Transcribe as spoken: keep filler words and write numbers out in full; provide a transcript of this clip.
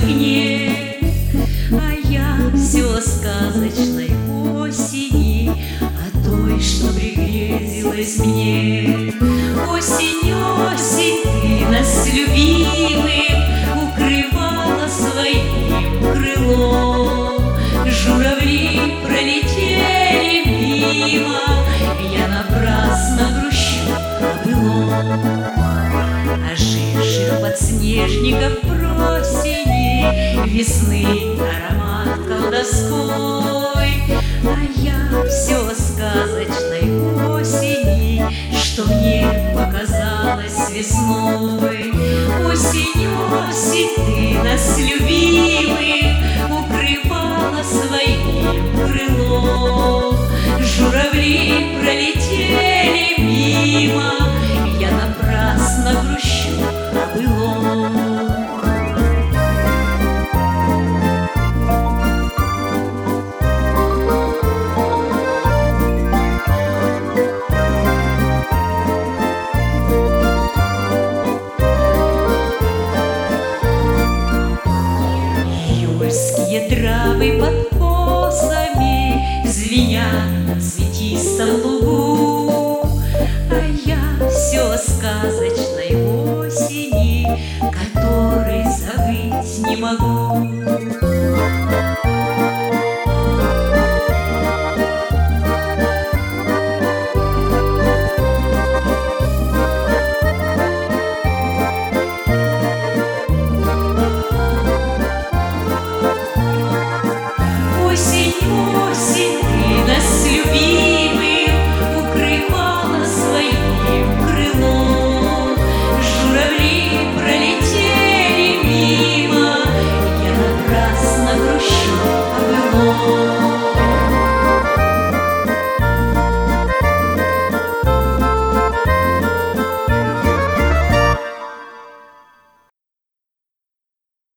огне. А я все о сказочной осени, о той, что пригрезилась мне. Осень, осень, ты нас, любимых, укрывала своим крылом. Журавли пролетели мимо, я напрасно грущу о былом. Оживших подснежников просени, весны аромат колдовской. А я все о сказочной осени, что мне показалось весной. Осень, осень, ты нас, любимых, укрывала своим крылом. Журавли пролетели мимо, я напрасно грущу о былом. Юрские травы под косами звенят на цветистом лугу.